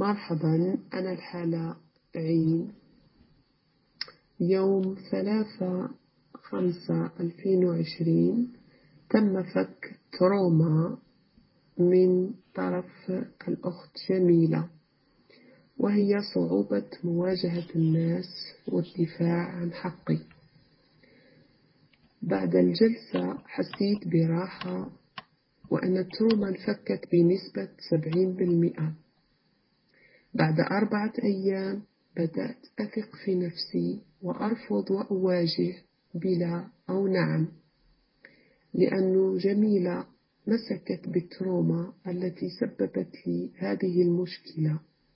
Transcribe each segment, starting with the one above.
مرحبا، أنا الحالة عين. يوم 3/5/2020 تم فك تروما من طرف الأخت جميلة، وهي صعوبة مواجهة الناس والدفاع عن حقي. بعد الجلسة حسيت براحة وأن التروما انفكت بنسبة 70%. بعد 4 أيام بدأت أثق في نفسي وأرفض وأواجه بلا أو نعم، لأن جميلة مسكت بالتروما التي سببت لي هذه المشكلة.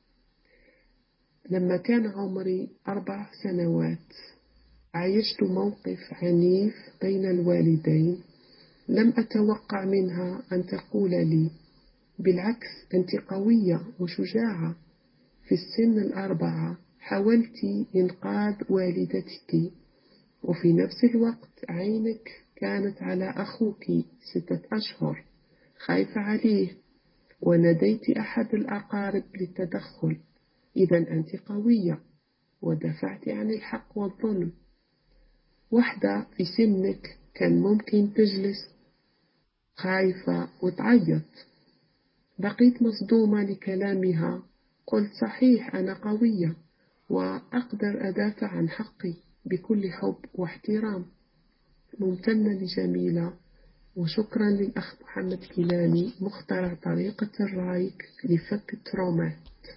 لما كان عمري 4 سنوات عايشت موقف عنيف بين الوالدين، لم أتوقع منها أن تقول لي بالعكس أنت قوية وشجاعة. في السن 4 حاولت إنقاذ والدتك، وفي نفس الوقت عينك كانت على أخوك 6 أشهر خايفة عليه، وناديت أحد الأقارب للتدخل. إذا أنت قوية ودافعت عن الحق والظلم. واحدة في سنك كان ممكن تجلس خايفة وتعيط. بقيت مصدومة لكلامها. قلت صحيح أنا قوية وأقدر أدافع عن حقي بكل حب واحترام. ممتنة لجميلة، وشكرا للأخ محمد كيلاني مخترع طريقة الرايك لفك الترومات.